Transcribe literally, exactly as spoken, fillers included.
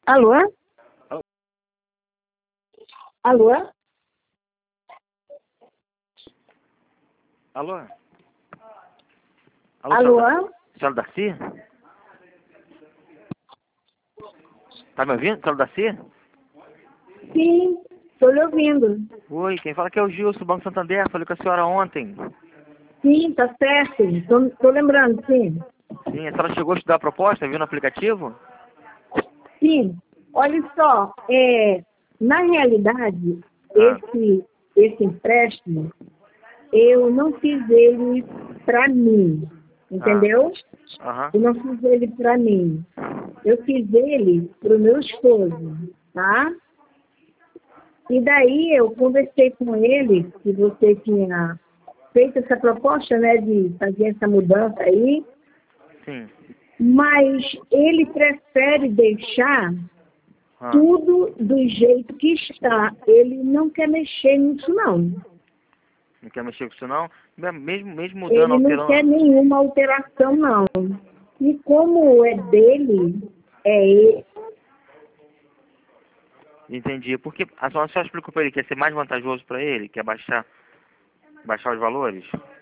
Alô? Alô? Alô? Alô? Alô? Senhora, senhora Darcy? Tá me ouvindo, senhora Darcy? Sim, estou lhe ouvindo. Oi, quem fala que é o Gilson, do Banco Santander. Falei com a senhora ontem. Sim, tá certo. Estou lembrando, sim. Sim, a senhora chegou a estudar a proposta, viu no aplicativo? Sim. Olha só, é, na realidade, Ah, esse, esse empréstimo, eu não fiz ele para mim, ah, entendeu? aham, Eu não fiz ele para mim. Eu fiz ele para o meu esposo, tá? E daí eu conversei com ele, que você tinha feito essa proposta, né, de fazer essa mudança aí, sim. mas ele prefere deixar Ah, tudo do jeito que está. Ele não quer mexer nisso, não. não quer mexer com isso não? Me- Mesmo, mesmo mudando, Ele não quer alterando... nenhuma alteração, não. E como é dele, é ele. Entendi. Porque a senhora só explicou pra ele que ia ser mais vantajoso pra ele, que é baixar, baixar os valores?